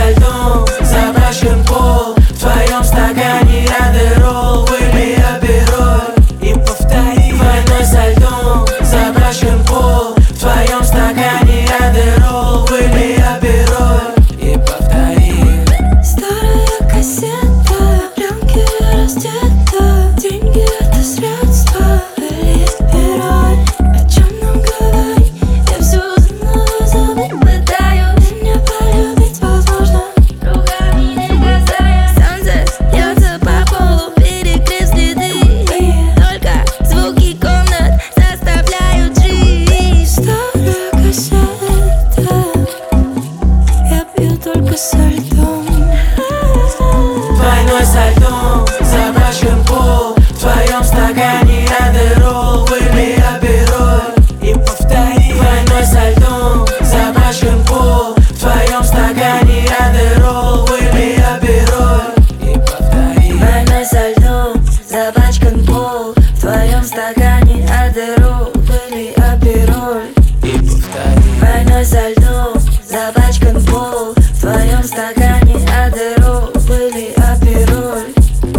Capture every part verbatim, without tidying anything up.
со льдом запачкан пол, в твоем стакане адерол, выпей апероль и повтори. Двойной со льдом запачкан пол, в твоем стакане адерол, выпей апероль и повтори. Старая кассета, пленки раздета, деньги это средства или герой. О чем нам говорить? Я все знаю, забыть пытаюсь. Меня полюбить возможно, руками не касаясь. Солнце льется по полу, перекрыв следы. Только звуки комнат заставляют жить. Старая кассета, я пью только со льдом. Двойной со льдом запачкан пол, в твоем стакане адерол, выпей апероль и повтори. Двойной со льдом запачкан пол, в твоем стакане адерол, выпей апероль и повтори. Двойной со льдом запачкан пол, в твоем стакане адерол, выпей апероль И повтори. Двойной со льдом запачкан пол, в твоем стакане адерол, выпей апероль.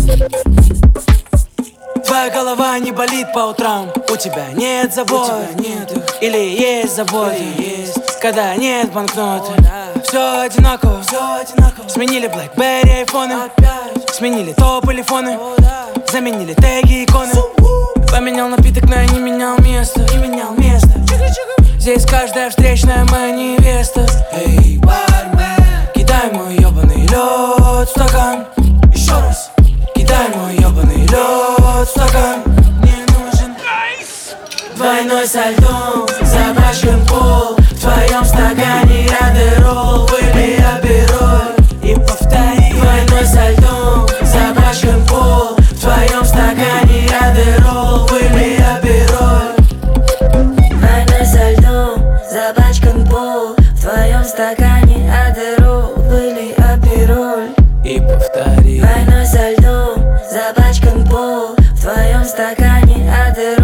Твоя голова не болит по утрам, у тебя нет забот, нет их. Или есть заботы, или есть. Когда нет банкноты, все одинаково, все одинаково. Сменили BlackBerry, айфоны, сменили топ или фоны, заменили теги, иконы. Поменял напиток, но я не менял место, не менял место. Здесь каждая встречная моя невеста. Эй, бармен, кидай мой ебаный лед в стакан. Еще раз, кидай мой ебаный лед в стакан. Мне нужен айс. Двойной со льдом запачкан пол, в твоем стакане адерол, выпей апероль и повтори. Двойной со льдом запачкан пол, в твоем стакане адерол, выпей апероль. Двойной со льдом запачкан пол, в твоем стакане адерол, выпей апероль И повтори. Двойной со льдом запачкан пол, в твоем стакане адерол.